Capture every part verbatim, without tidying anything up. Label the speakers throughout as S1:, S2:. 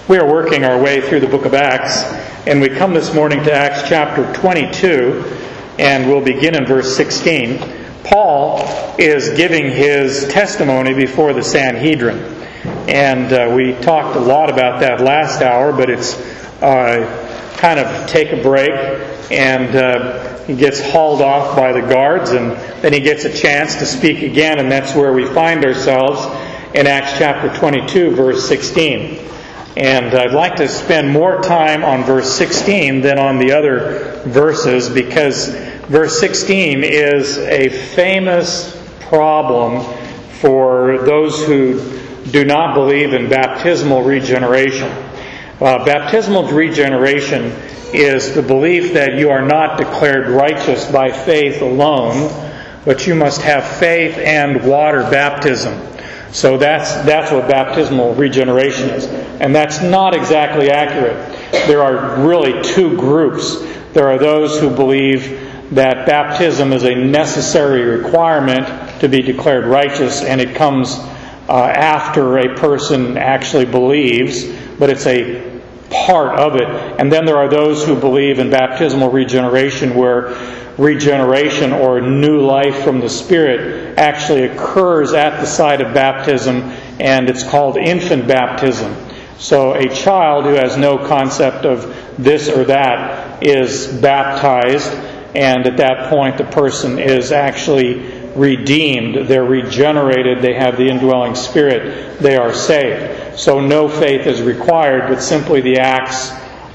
S1: We are working our way through the book of Acts, and we come this morning to Acts chapter twenty-two, and we'll begin in verse sixteen. Paul is giving his testimony before the Sanhedrin, and uh, we talked a lot about that last hour, but it's uh, kind of take a break, and uh, he gets hauled off by the guards, and then he gets a chance to speak again, and that's where we find ourselves in Acts chapter twenty-two, verse sixteen. And I'd like to spend more time on verse sixteen than on the other verses, because verse sixteen is a famous problem for those who do not believe in baptismal regeneration. Uh, baptismal regeneration is the belief that you are not declared righteous by faith alone, but you must have faith and water baptism. So that's that's what baptismal regeneration is. And that's not exactly accurate. There are really two groups. There are those who believe that baptism is a necessary requirement to be declared righteous, and it comes uh, after a person actually believes, but it's a part of it. And then there are those who believe in baptismal regeneration, where regeneration or new life from the Spirit actually occurs at the site of baptism, and it's called infant baptism. So a child who has no concept of this or that is baptized, and at that point the person is actually redeemed. They're regenerated. They have the indwelling Spirit. They are saved. So no faith is required, but simply the acts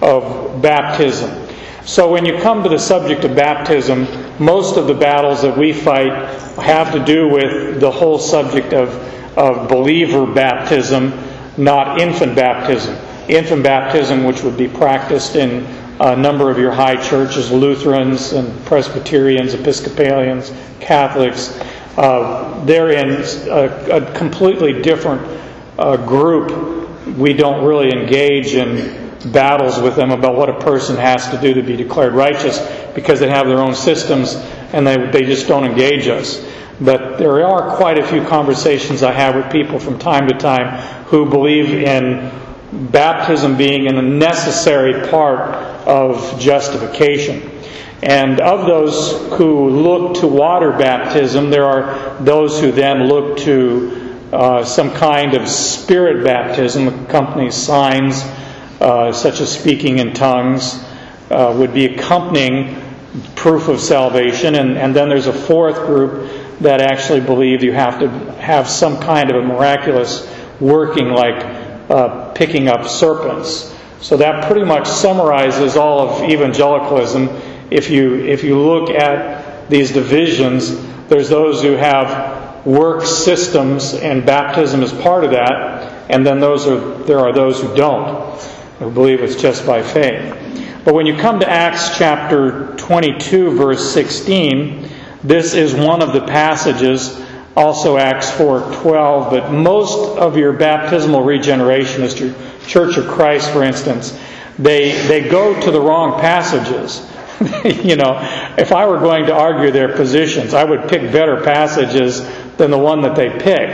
S1: of baptism. So when you come to the subject of baptism, most of the battles that we fight have to do with the whole subject of, of believer baptism, not infant baptism. Infant baptism, which would be practiced in a number of your high churches, Lutherans and Presbyterians, Episcopalians, Catholics, uh, they're in a, a completely different uh, group. We don't really engage in battles with them about what a person has to do to be declared righteous, because they have their own systems and they they just don't engage us. But there are quite a few conversations I have with people from time to time who believe in baptism being a necessary part of justification. And of those who look to water baptism, there are those who then look to uh, some kind of spirit baptism, accompanies signs Uh, such as speaking in tongues, uh, would be accompanying proof of salvation. And, and then there's a fourth group that actually believe you have to have some kind of a miraculous working, like uh, picking up serpents. So that pretty much summarizes all of evangelicalism. If you if you look at these divisions, there's those who have work systems, and baptism is part of that, and then those are there are those who don't. I believe it's just by faith. But when you come to Acts chapter twenty-two, verse sixteen, this is one of the passages, also Acts four twelve, but most of your baptismal regenerationists, your Church of Christ, for instance, they they go to the wrong passages. You know, if I were going to argue their positions, I would pick better passages than the one that they pick.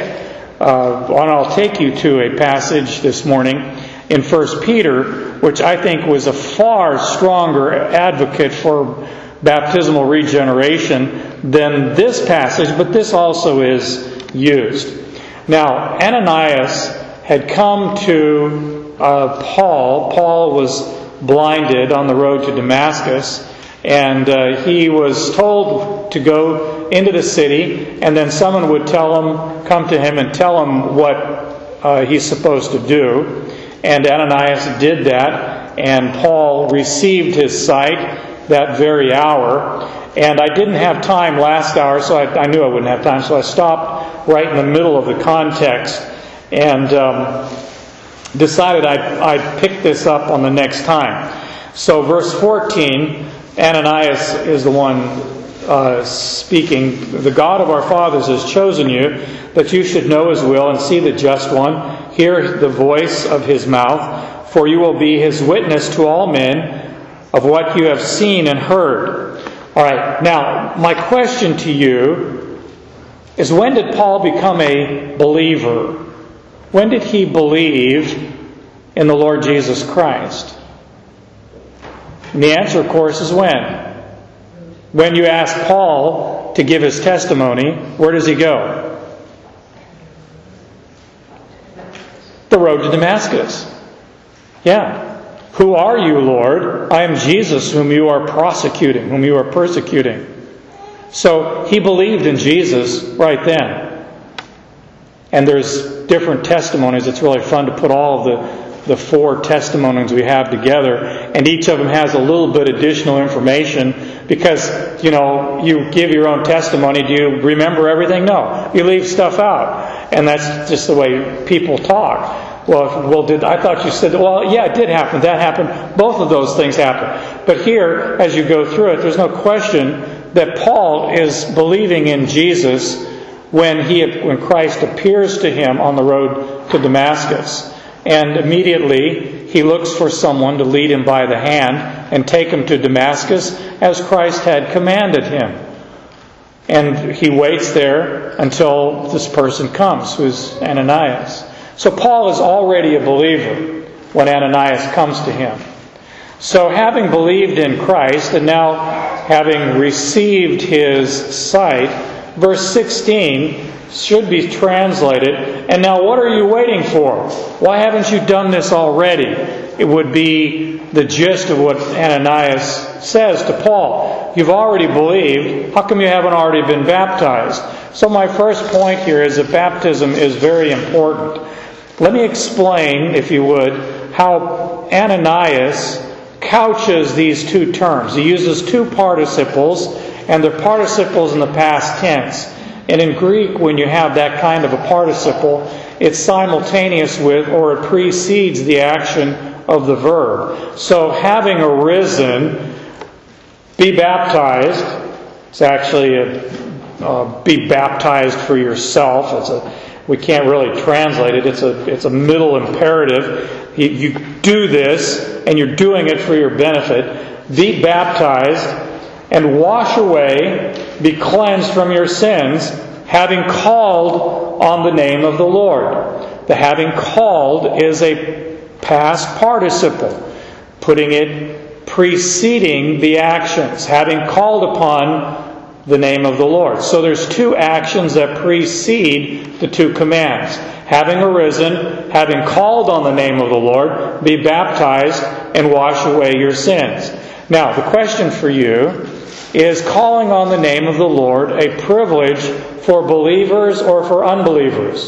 S1: Uh, and I'll take you to a passage this morning in First Peter, which I think was a far stronger advocate for baptismal regeneration than this passage, but this also is used. Now, Ananias had come to uh, Paul. Paul was blinded on the road to Damascus, and uh, he was told to go into the city, and then someone would tell him, come to him and tell him what uh, he's supposed to do. And Ananias did that, and Paul received his sight that very hour. And I didn't have time last hour, so I, I knew I wouldn't have time, so I stopped right in the middle of the context and um, decided I'd, I'd pick this up on the next time. So verse fourteen, Ananias is the one uh, speaking. The God of our fathers has chosen you, that you should know His will and see the just one, hear the voice of His mouth, for you will be His witness to all men of what you have seen and heard. All right, now, my question to you is, when did Paul become a believer? When did he believe in the Lord Jesus Christ? And the answer, of course, is when? When you ask Paul to give his testimony, where does he go? The road to Damascus. Yeah. Who are you, Lord? I am Jesus whom you are prosecuting, whom you are persecuting. So he believed in Jesus right then. And there's different testimonies. It's really fun to put all of the, the four testimonies we have together. And each of them has a little bit additional information because, you know, you give your own testimony. Do you remember everything? No. You leave stuff out. And that's just the way people talk. Well, well, did I thought you said, well, yeah, it did happen. That happened. Both of those things happened. But here, as you go through it, there's no question that Paul is believing in Jesus when he when Christ appears to him on the road to Damascus. And immediately he looks for someone to lead him by the hand and take him to Damascus as Christ had commanded him. And he waits there until this person comes, who's Ananias. So Paul is already a believer when Ananias comes to him. So having believed in Christ and now having received his sight, verse sixteen should be translated, and now what are you waiting for? Why haven't you done this already? It would be the gist of what Ananias says to Paul. You've already believed. How come you haven't already been baptized? So my first point here is that baptism is very important. Let me explain, if you would, how Ananias couches these two terms. He uses two participles, and they're participles in the past tense. And in Greek, when you have that kind of a participle, it's simultaneous with or it precedes the action of the verb. So having arisen, be baptized. It's actually a, uh, be baptized for yourself. It's a We can't really translate it. It's a it's a middle imperative. You, you do this, and you're doing it for your benefit. Be baptized and wash away, be cleansed from your sins, having called on the name of the Lord. The having called is a past participle, putting it preceding the actions. Having called upon the name of the Lord. So there's two actions that precede the two commands. Having arisen, having called on the name of the Lord, be baptized and wash away your sins. Now, the question for you is, calling on the name of the Lord a privilege for believers or for unbelievers?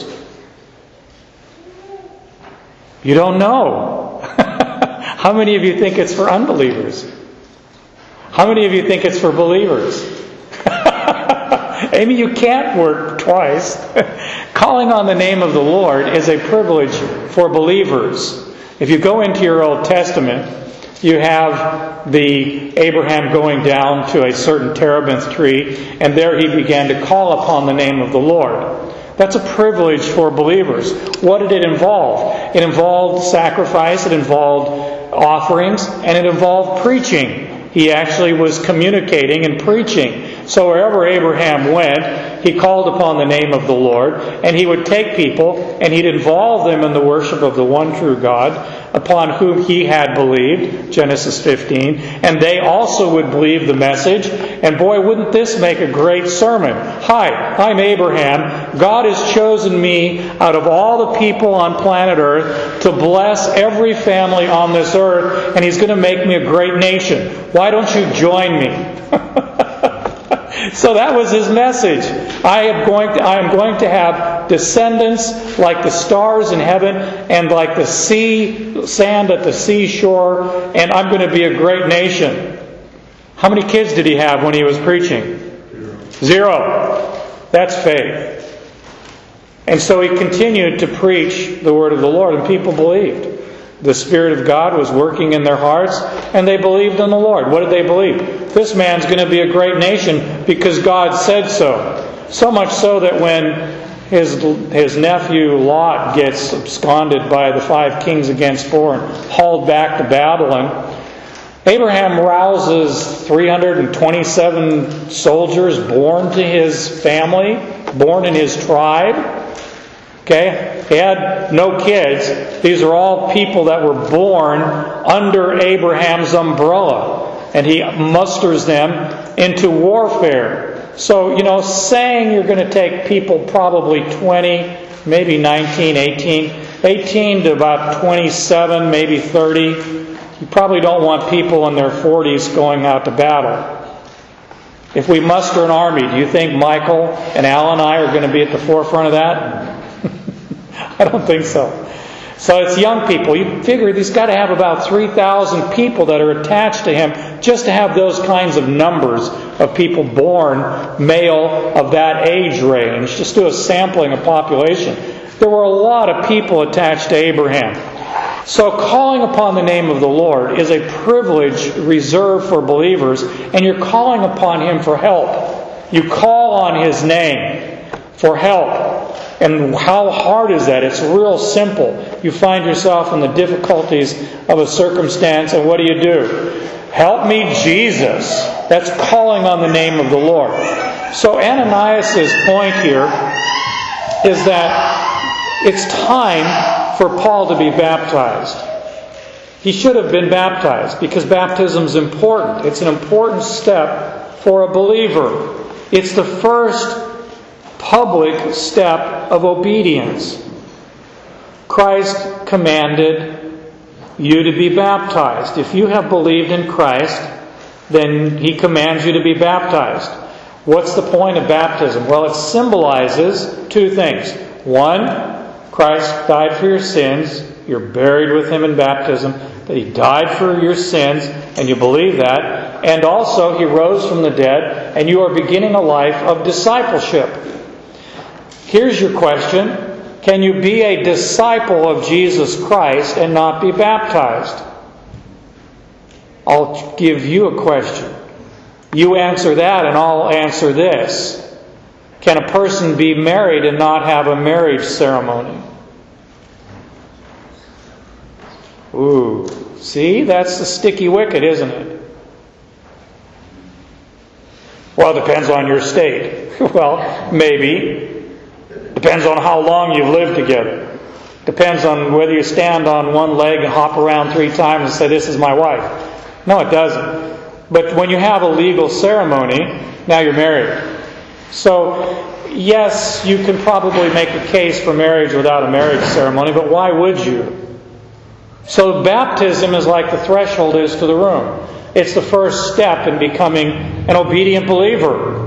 S1: You don't know. How many of you think it's for unbelievers? How many of you think it's for believers? Amy, you can't work twice. Calling on the name of the Lord is a privilege for believers. If you go into your Old Testament, you have the Abraham going down to a certain terebinth tree, and there he began to call upon the name of the Lord. That's a privilege for believers. What did it involve? It involved sacrifice, it involved offerings, and it involved preaching. He actually was communicating and preaching. So wherever Abraham went, he called upon the name of the Lord, and he would take people and he'd involve them in the worship of the one true God, upon whom he had believed, Genesis fifteen, and they also would believe the message. And boy, wouldn't this make a great sermon. Hi, I'm Abraham. God has chosen me out of all the people on planet Earth to bless every family on this earth, and He's going to make me a great nation. Why don't you join me? So that was his message. I am going to, I am going to have descendants like the stars in heaven and like the sea sand at the seashore, and I'm going to be a great nation. How many kids did he have when he was preaching? Zero. That's faith. And so he continued to preach the word of the Lord, and people believed. The Spirit of God was working in their hearts, and they believed in the Lord. What did they believe? This man's going to be a great nation because God said so. So much so that when his his nephew Lot gets absconded by the five kings against four and hauled back to Babylon, Abraham rouses three hundred twenty-seven soldiers born to his family, born in his tribe. Okay? He had no kids. These are all people that were born under Abraham's umbrella. And he musters them into warfare. So, you know, saying you're going to take people probably twenty, maybe nineteen, eighteen, eighteen to about twenty-seven, maybe thirty. You probably don't want people in their forties going out to battle. If we muster an army, do you think Michael and Al and I are going to be at the forefront of that? I don't think so. So it's young people. You figure he's got to have about three thousand people that are attached to him just to have those kinds of numbers of people born male of that age range. Just do a sampling of population. There were a lot of people attached to Abraham. So calling upon the name of the Lord is a privilege reserved for believers, and you're calling upon Him for help. You call on His name for help. And how hard is that? It's real simple. You find yourself in the difficulties of a circumstance, and what do you do? Help me, Jesus. That's calling on the name of the Lord. So Ananias' point here is that it's time for Paul to be baptized. He should have been baptized because baptism is important. It's an important step for a believer. It's the first public step of obedience. Christ commanded you to be baptized. If you have believed in Christ, then He commands you to be baptized. What's the point of baptism? Well, it symbolizes two things. One, Christ died for your sins. You're buried with Him in baptism. That He died for your sins, and you believe that. And also, He rose from the dead, and you are beginning a life of discipleship. Here's your question. Can you be a disciple of Jesus Christ and not be baptized? I'll give you a question. You answer that and I'll answer this. Can a person be married and not have a marriage ceremony? Ooh, see? That's the sticky wicket, isn't it? Well, it depends on your state. Well, maybe. Depends on how long you've lived together. Depends on whether you stand on one leg and hop around three times and say, "This is my wife." No, it doesn't. But when you have a legal ceremony, now you're married. So, yes, you can probably make a case for marriage without a marriage ceremony, but why would you? So baptism is like the threshold is to the room. It's the first step in becoming an obedient believer.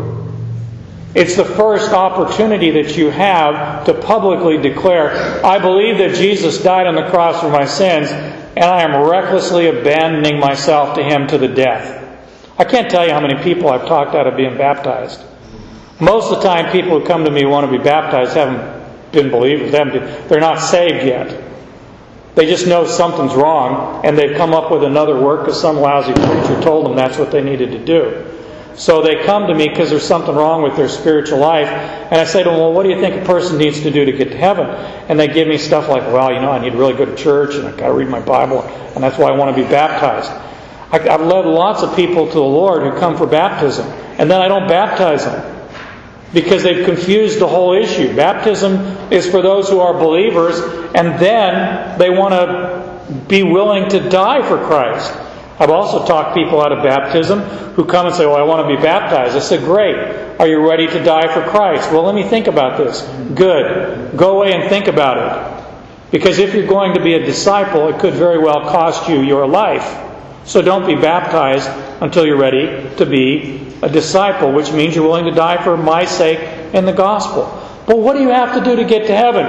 S1: It's the first opportunity that you have to publicly declare, "I believe that Jesus died on the cross for my sins, and I am recklessly abandoning myself to Him to the death." I can't tell you how many people I've talked out of being baptized. Most of the time, people who come to me who want to be baptized haven't been believers. They haven't been, they're not saved yet. They just know something's wrong, and they've come up with another work because some lousy preacher told them that's what they needed to do. So they come to me because there's something wrong with their spiritual life. And I say to them, "Well, what do you think a person needs to do to get to heaven?" And they give me stuff like, "Well, you know, I need to really go to church, and I've got to read my Bible, and that's why I want to be baptized." I, I've led lots of people to the Lord who come for baptism, and then I don't baptize them because they've confused the whole issue. Baptism is for those who are believers, and then they want to be willing to die for Christ. I've also talked people out of baptism who come and say, "Well, I want to be baptized." I said, "Great. Are you ready to die for Christ?" "Well, let me think about this." Good. Go away and think about it. Because if you're going to be a disciple, it could very well cost you your life. So don't be baptized until you're ready to be a disciple, which means you're willing to die for my sake in the gospel. But what do you have to do to get to heaven?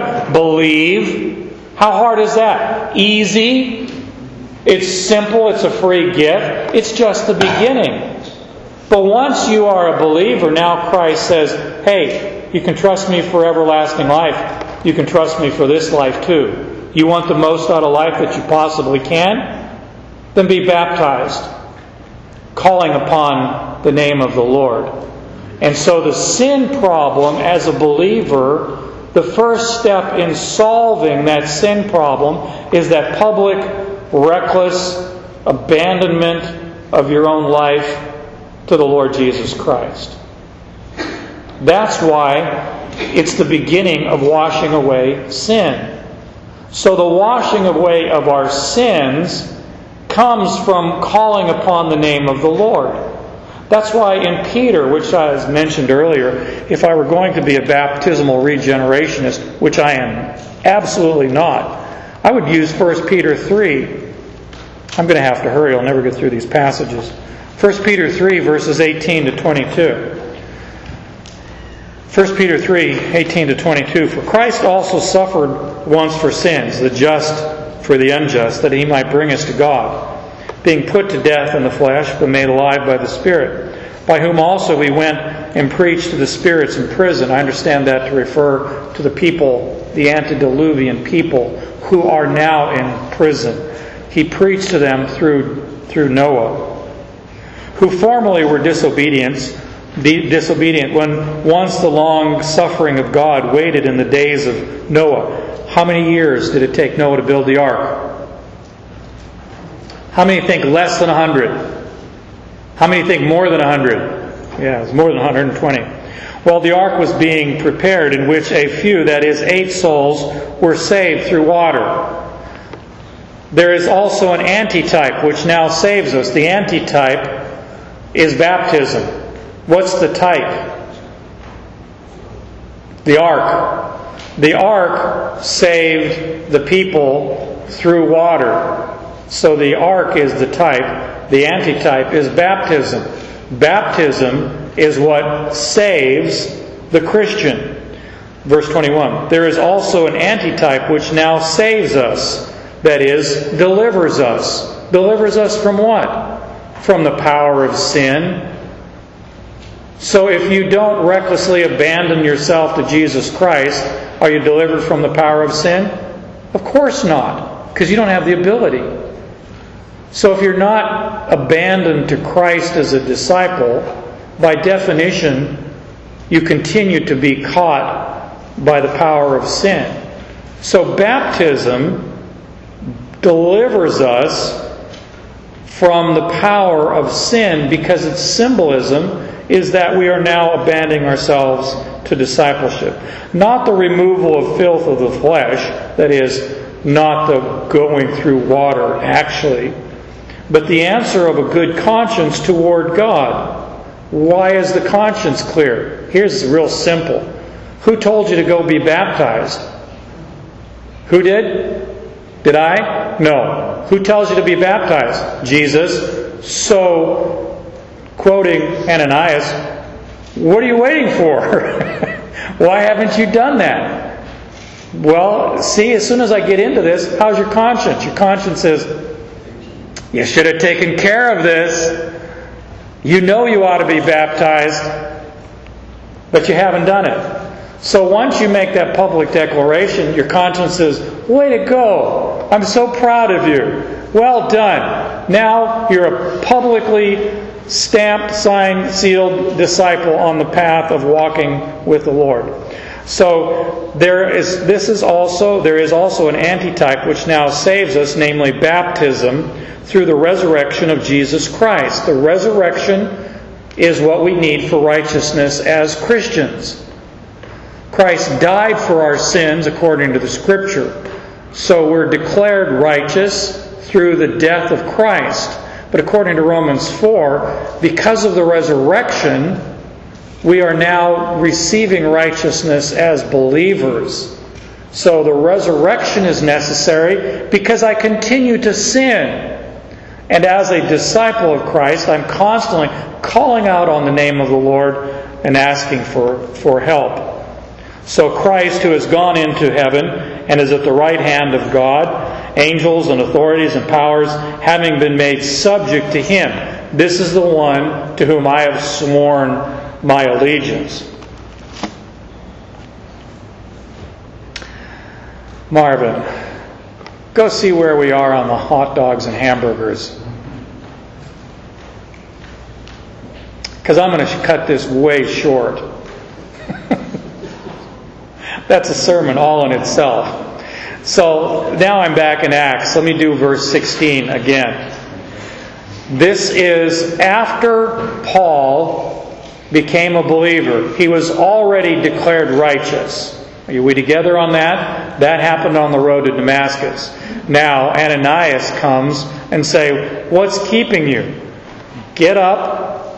S1: Believe. How hard is that? Easy. It's simple. It's a free gift. It's just the beginning. But once you are a believer, now Christ says, "Hey, you can trust me for everlasting life. You can trust me for this life too. You want the most out of life that you possibly can? Then be baptized, calling upon the name of the Lord." And so the sin problem as a believer, the first step in solving that sin problem is that public, reckless abandonment of your own life to the Lord Jesus Christ. That's why It's the beginning of washing away sin. So the washing away of our sins comes from calling upon the name of the Lord. That's why in Peter, which I mentioned earlier, if I were going to be a baptismal regenerationist, which I am absolutely not, I would use First Peter three. I'm going to have to hurry. I'll never get through these passages. First Peter three, verses eighteen to twenty-two. First Peter three, eighteen to twenty-two. For Christ also suffered once for sins, the just for the unjust, that He might bring us to God, being put to death in the flesh, but made alive by the Spirit, by whom also He went and preached to the spirits in prison. I understand that to refer to the people, the antediluvian people, who are now in prison. He preached to them through, through Noah, who formerly were disobedient, disobedient when once the long suffering of God waited in the days of Noah. How many years did it take Noah to build the ark? How many think less than a hundred? How many think more than a hundred? Yeah, it was more than one hundred twenty. Well, the ark was being prepared, in which a few, that is, eight souls, were saved through water. There is also an antitype which now saves us. The antitype is baptism. What's the type? The ark. The ark saved the people through water. So the ark is the type. The antitype is baptism. Baptism is what saves the Christian. Verse twenty-one. There is also an antitype which now saves us. That is, delivers us. Delivers us from what? From the power of sin. So if you don't recklessly abandon yourself to Jesus Christ, are you delivered from the power of sin? Of course not, because you don't have the ability. So if you're not abandoned to Christ as a disciple, by definition, you continue to be caught by the power of sin. So baptism delivers us from the power of sin, because its symbolism is that we are now abandoning ourselves to discipleship. Not the removal of filth of the flesh, that is, not the going through water actually, but the answer of a good conscience toward God. Why is the conscience clear? Here's real simple. Who told you to go be baptized? Who did? Did I? No. Who tells you to be baptized? Jesus. So, quoting Ananias, what are you waiting for? Why haven't you done that? Well, see, as soon as I get into this, how's your conscience? Your conscience says, you should have taken care of this. You know you ought to be baptized, but you haven't done it. So once you make that public declaration, your conscience says, way to go. I'm so proud of you. Well done. Now you're a publicly stamped, signed, sealed disciple on the path of walking with the Lord. So there is this is also there is also an antitype which now saves us, namely baptism through the resurrection of Jesus Christ. The resurrection is what we need for righteousness as Christians. Christ died for our sins according to the Scripture. So we're declared righteous through the death of Christ. But according to Romans four, because of the resurrection, we are now receiving righteousness as believers. So the resurrection is necessary because I continue to sin. And as a disciple of Christ, I'm constantly calling out on the name of the Lord and asking for, for help. So Christ, who has gone into heaven and is at the right hand of God, angels and authorities and powers having been made subject to Him, this is the one to whom I have sworn my allegiance. Marvin, go see where we are on the hot dogs and hamburgers. Because I'm going to cut this way short. That's a sermon all in itself. So now I'm back in Acts. Let me do verse sixteen again. This is after Paul became a believer. He was already declared righteous. Are we together on that? That happened on the road to Damascus. Now Ananias comes and say, what's keeping you? Get up,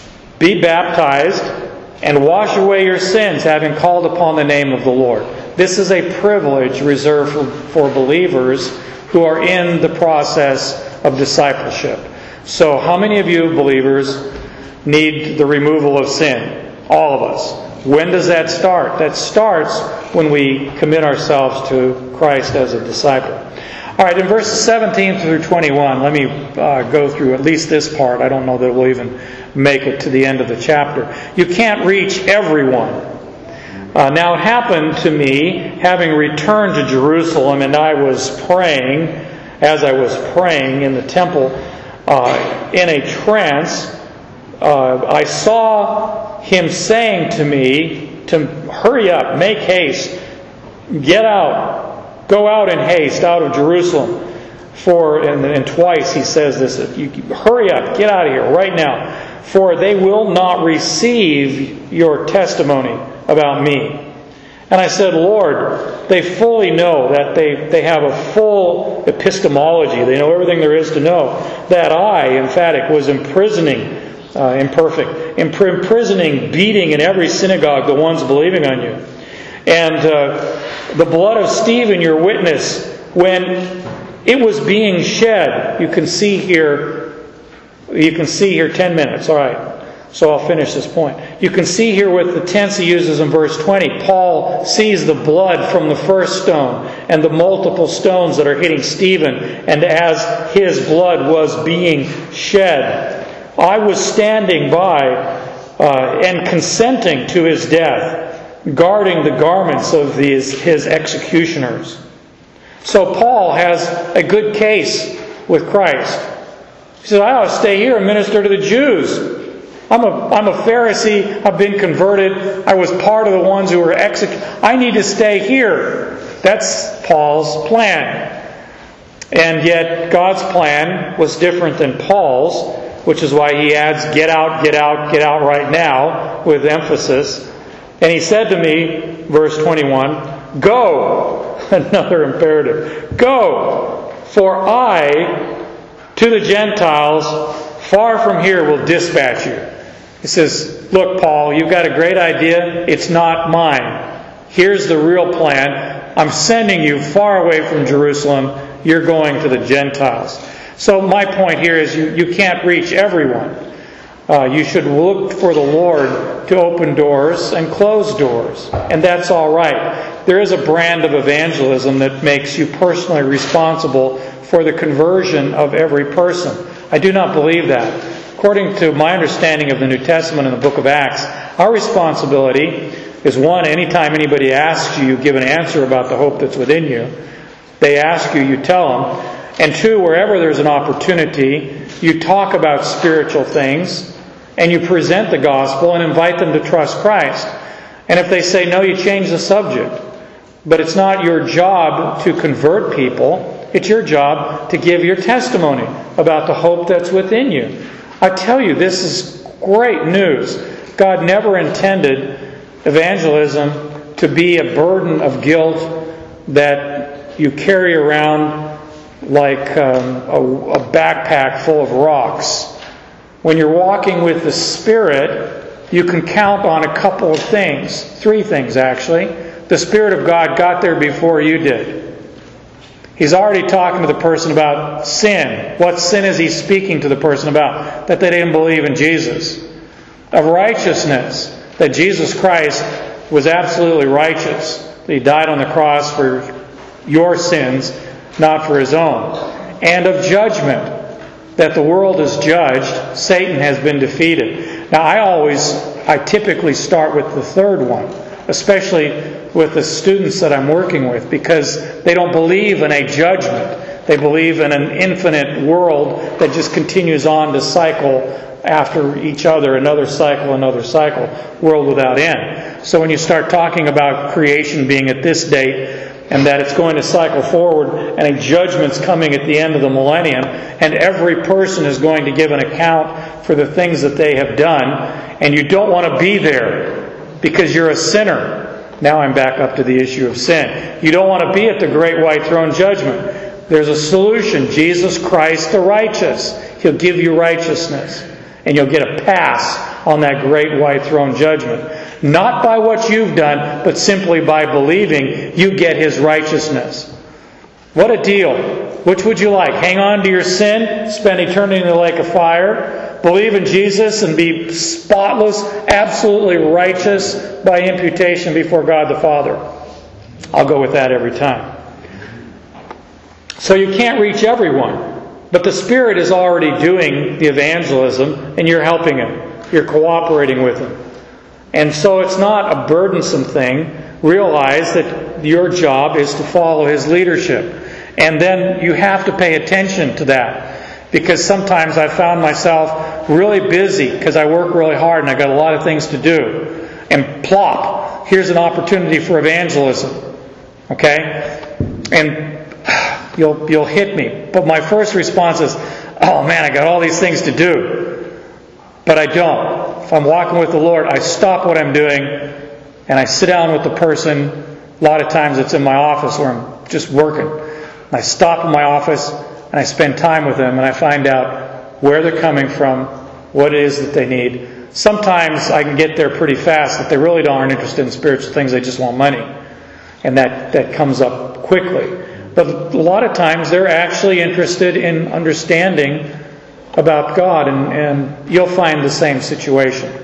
S1: be baptized, and wash away your sins, having called upon the name of the Lord. This is a privilege reserved for, for believers who are in the process of discipleship. So how many of you believers need the removal of sin? All of us. When does that start? That starts when we commit ourselves to Christ as a disciple. All right, in verses seventeen through twenty-one, let me uh, go through at least this part. I don't know that we'll even make it to the end of the chapter. You can't reach everyone. Uh, now it happened to me, having returned to Jerusalem, and I was praying, as I was praying in the temple, uh, in a trance, uh, I saw him saying to me to hurry up, make haste, get out, go out in haste out of Jerusalem. For, and, and twice he says this, you, hurry up, get out of here right now, for they will not receive your testimony about me. And I said, Lord, they fully know that they, they have a full epistemology. They know everything there is to know. That I, emphatic, was imprisoning, uh, imperfect, imprisoning, beating in every synagogue the ones believing on you. And uh, the blood of Stephen, your witness, when it was being shed, you can see here, you can see here ten minutes, all right. So I'll finish this point. You can see here with the tense he uses in verse twenty, Paul sees the blood from the first stone and the multiple stones that are hitting Stephen. And as his blood was being shed, I was standing by uh, and consenting to his death, guarding the garments of these, his executioners. So Paul has a good case with Christ. He says, I ought to stay here and minister to the Jews. I'm a, I'm a Pharisee. I've been converted. I was part of the ones who were executed. I need to stay here. That's Paul's plan. And yet God's plan was different than Paul's, which is why he adds, get out, get out, get out right now, with emphasis. And he said to me, verse twenty-one, go, another imperative, go, for I, to the Gentiles, far from here will dispatch you. He says, look, Paul, you've got a great idea. It's not mine. Here's the real plan. I'm sending you far away from Jerusalem. You're going to the Gentiles. So my point here is you, you can't reach everyone. Uh, you should look for the Lord to open doors and close doors. And that's all right. There is a brand of evangelism that makes you personally responsible for the conversion of every person. I do not believe that. According to my understanding of the New Testament and the book of Acts, our responsibility is, one, anytime anybody asks you, you give an answer about the hope that's within you. They ask you, you tell them. And two, wherever there's an opportunity, you talk about spiritual things and you present the gospel and invite them to trust Christ. And if they say no, you change the subject. But it's not your job to convert people. It's your job to give your testimony about the hope that's within you. I tell you, this is great news. God never intended evangelism to be a burden of guilt that you carry around like um, a, a backpack full of rocks. When you're walking with the Spirit, you can count on a couple of things. Three things, actually. The Spirit of God got there before you did. He's already talking to the person about sin. What sin is he speaking to the person about? That they didn't believe in Jesus. Of righteousness. That Jesus Christ was absolutely righteous. That he died on the cross for your sins, not for his own. And of judgment. That the world is judged. Satan has been defeated. Now I always, I typically start with the third one. Especially with the students that I'm working with, because they don't believe in a judgment. They believe in an infinite world that just continues on to cycle after each other, another cycle, another cycle, world without end. So when you start talking about creation being at this date, and that it's going to cycle forward, and a judgment's coming at the end of the millennium, and every person is going to give an account for the things that they have done, and you don't want to be there because you're a sinner. Now I'm back up to the issue of sin. You don't want to be at the great white throne judgment. There's a solution. Jesus Christ the righteous. He'll give you righteousness, and you'll get a pass on that great white throne judgment. Not by what you've done, but simply by believing you get His righteousness. What a deal. Which would you like? Hang on to your sin, spend eternity in the lake of fire, believe in Jesus and be spotless, absolutely righteous by imputation before God the Father. I'll go with that every time. So you can't reach everyone, but the Spirit is already doing the evangelism, and you're helping Him. You're cooperating with Him. And so it's not a burdensome thing. Realize that your job is to follow His leadership. And then you have to pay attention to that. Because sometimes I found myself really busy because I work really hard and I got a lot of things to do. And plop, here's an opportunity for evangelism. Okay? And you'll you'll hit me. But my first response is, oh man, I got all these things to do. But I don't. If I'm walking with the Lord, I stop what I'm doing and I sit down with the person. A lot of times it's in my office where I'm just working. I stop in my office and I spend time with them and I find out where they're coming from, what it is that they need. Sometimes I can get there pretty fast that they really aren't interested in spiritual things, they just want money. And that, that comes up quickly. But a lot of times they're actually interested in understanding about God, and, and you'll find the same situation.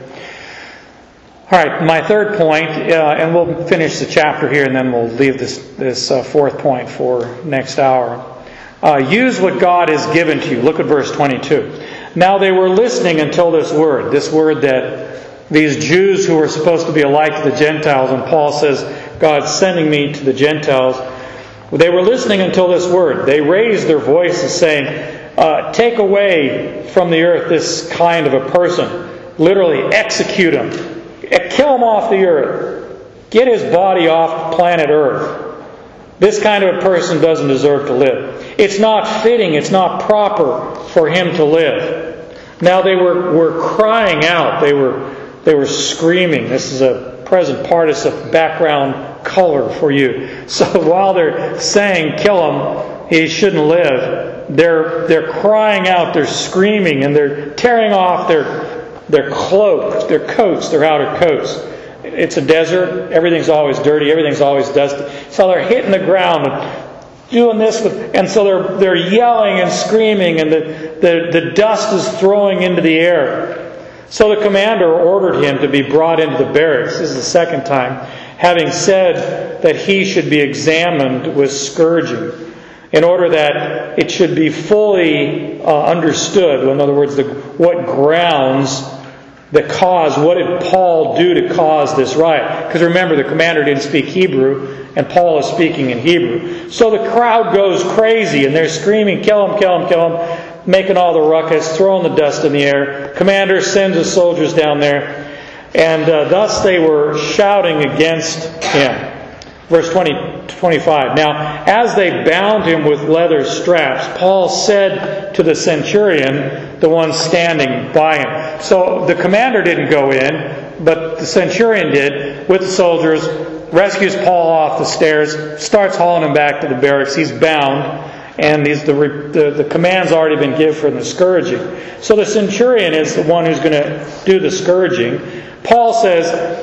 S1: All right, my third point, uh, and we'll finish the chapter here, and then we'll leave this this uh, fourth point for next hour. Uh, use what God has given to you. Look at verse twenty-two. Now they were listening until this word, this word that these Jews who were supposed to be a light to the Gentiles, and Paul says, God's sending me to the Gentiles. They were listening until this word. They raised their voices saying, Uh, take away from the earth this kind of a person. Literally, execute him. Kill him off the earth. Get his body off planet Earth. This kind of a person doesn't deserve to live. It's not fitting, it's not proper for him to live. Now they were, were crying out. They were, they were screaming. This is a present participle background color for you. So while they're saying, kill him, he shouldn't live, They're they're crying out, they're screaming, and they're tearing off their their cloaks, their coats, their outer coats. It's a desert. Everything's always dirty. Everything's always dusty. So they're hitting the ground and doing this, with, and so they're they're yelling and screaming, and the, the the dust is throwing into the air. So the commander ordered him to be brought into the barracks. This is the second time, having said that he should be examined with scourging, in order that it should be fully uh, understood. In other words, the, what grounds that cause, what did Paul do to cause this riot? Because remember, the commander didn't speak Hebrew, and Paul is speaking in Hebrew. So the crowd goes crazy, and they're screaming, kill him, kill him, kill him, making all the ruckus, throwing the dust in the air. Commander sends his soldiers down there, and uh, thus they were shouting against him. Verse twenty, twenty-five. Now, as they bound him with leather straps, Paul said to the centurion, the one standing by him. So the commander didn't go in, but the centurion did with the soldiers, rescues Paul off the stairs, starts hauling him back to the barracks. He's bound, and he's the, the, the command's already been given for the scourging. So the centurion is the one who's going to do the scourging. Paul says,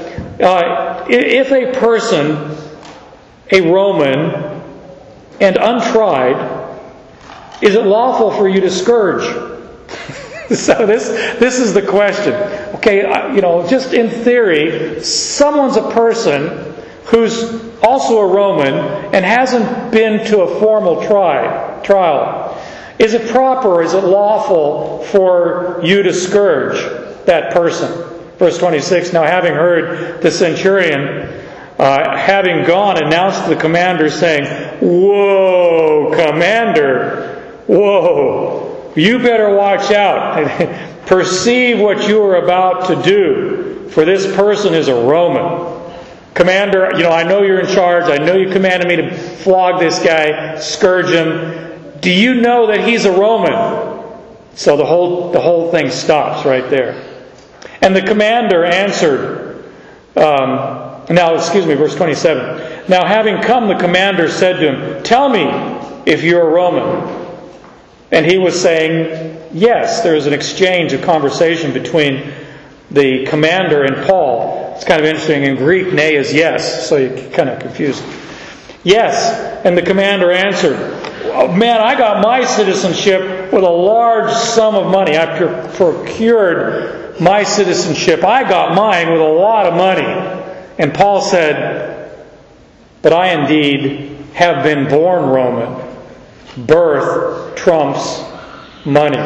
S1: uh, if a person, a Roman, and untried, is it lawful for you to scourge? So this this is the question. Okay, you know, just in theory, someone's a person who's also a Roman and hasn't been to a formal tri- trial. Is it proper, is it lawful for you to scourge that person? Verse twenty-six, now having heard the centurion, Uh, having gone, announced to the commander, saying, "Whoa, commander, whoa, you better watch out. Perceive what you are about to do, for this person is a Roman." Commander, you know, I know you're in charge. I know you commanded me to flog this guy, scourge him. Do you know that he's a Roman? So the whole the whole thing stops right there. And the commander answered, um, now, excuse me, verse twenty-seven. Now, having come, the commander said to him, tell me if you're a Roman. And he was saying, yes. There was an exchange, a conversation between the commander and Paul. It's kind of interesting. In Greek, nay is yes, so you're kind of confused. Yes. And the commander answered, oh, man, I got my citizenship with a large sum of money. I procured my citizenship. I got mine with a lot of money. And Paul said, but I indeed have been born Roman. Birth trumps money.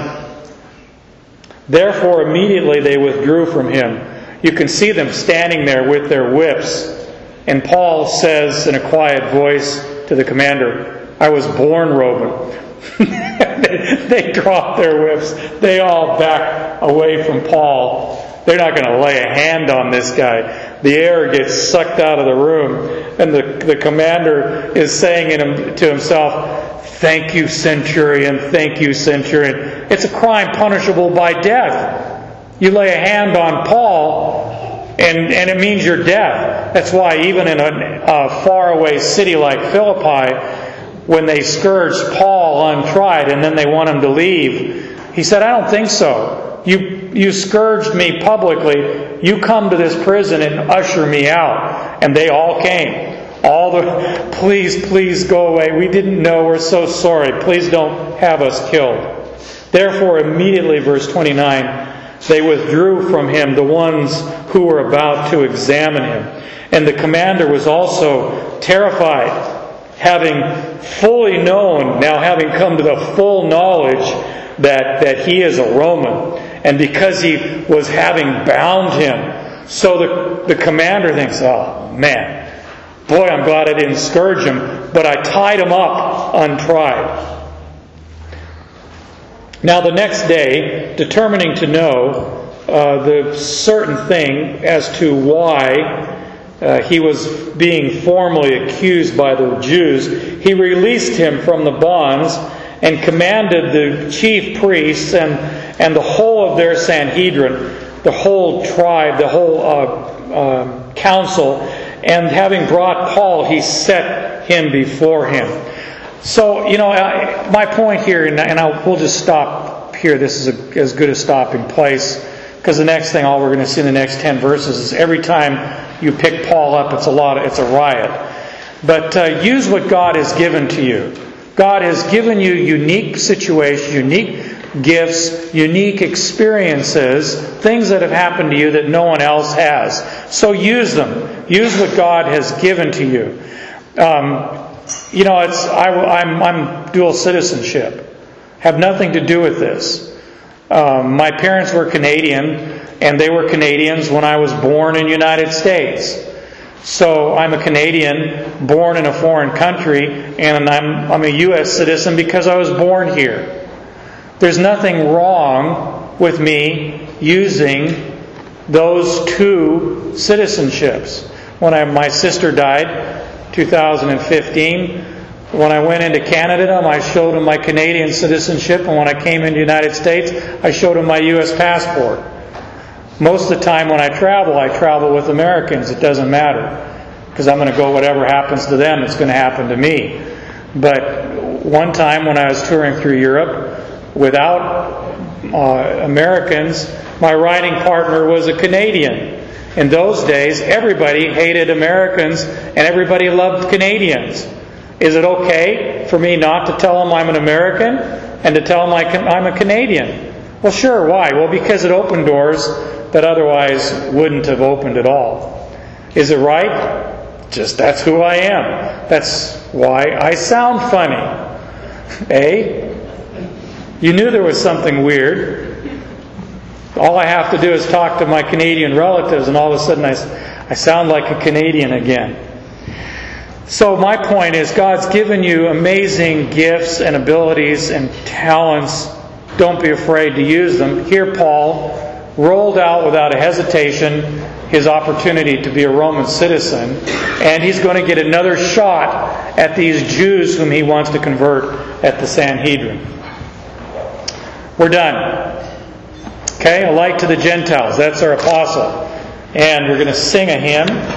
S1: Therefore, immediately they withdrew from him. You can see them standing there with their whips. And Paul says in a quiet voice to the commander, I was born Roman. they, they drop their whips. They all back away from Paul. They're not going to lay a hand on this guy. The air gets sucked out of the room. And the, the commander is saying in him, to himself, thank you, centurion, thank you, centurion. It's a crime punishable by death. You lay a hand on Paul, and, and it means your death. That's why even in a, a faraway city like Philippi, when they scourged Paul untried and then they want him to leave, he said, I don't think so. You, you scourged me publicly. You come to this prison and usher me out. And they all came. All the, please, please go away. We didn't know. We're so sorry. Please don't have us killed. Therefore, immediately, verse twenty-nine, they withdrew from him, the ones who were about to examine him. And the commander was also terrified, having fully known, now having come to the full knowledge that, that he is a Roman. And because he was having bound him. So the, the commander thinks, oh, man. Boy, I'm glad I didn't scourge him, but I tied him up untried. Now the next day, determining to know uh, the certain thing as to why uh, he was being formally accused by the Jews, he released him from the bonds and commanded the chief priests and, and the whole of their Sanhedrin, the whole tribe, the whole uh, uh, council, and having brought Paul, he set him before him. So, you know, I, my point here, and, and I'll, we'll just stop here. This is a, as good a stopping place, because the next thing, all we're going to see in the next ten verses is every time you pick Paul up, it's a lot. Of, it's a riot. But uh, use what God has given to you. God has given you unique situations, unique gifts, unique experiences, things that have happened to you that no one else has. So use them. Use what God has given to you. Um, you know, it's I, I'm, I'm dual citizenship. Have nothing to do with this. Um, my parents were Canadian, and they were Canadians when I was born in the United States. So I'm a Canadian, born in a foreign country, and I'm, I'm a U S citizen because I was born here. There's nothing wrong with me using those two citizenships. When I, my sister died, two thousand fifteen, when I went into Canada, I showed them my Canadian citizenship, and when I came into the United States, I showed them my U S passport. Most of the time when I travel, I travel with Americans. It doesn't matter, because I'm going to go whatever happens to them, it's going to happen to me. But one time when I was touring through Europe, without uh, Americans, my riding partner was a Canadian. In those days, everybody hated Americans and everybody loved Canadians. Is it okay for me not to tell them I'm an American and to tell them I'm a Canadian? Well, sure. Why? Well, because it opened doors that otherwise wouldn't have opened at all. Is it right? Just that's who I am. That's why I sound funny. Eh? You knew there was something weird. All I have to do is talk to my Canadian relatives, and all of a sudden I, I sound like a Canadian again. So my point is, God's given you amazing gifts and abilities and talents. Don't be afraid to use them. Here Paul rolled out without a hesitation his opportunity to be a Roman citizen, and he's going to get another shot at these Jews whom he wants to convert at the Sanhedrin. We're done. Okay, a light to the Gentiles. That's our apostle. And we're going to sing a hymn.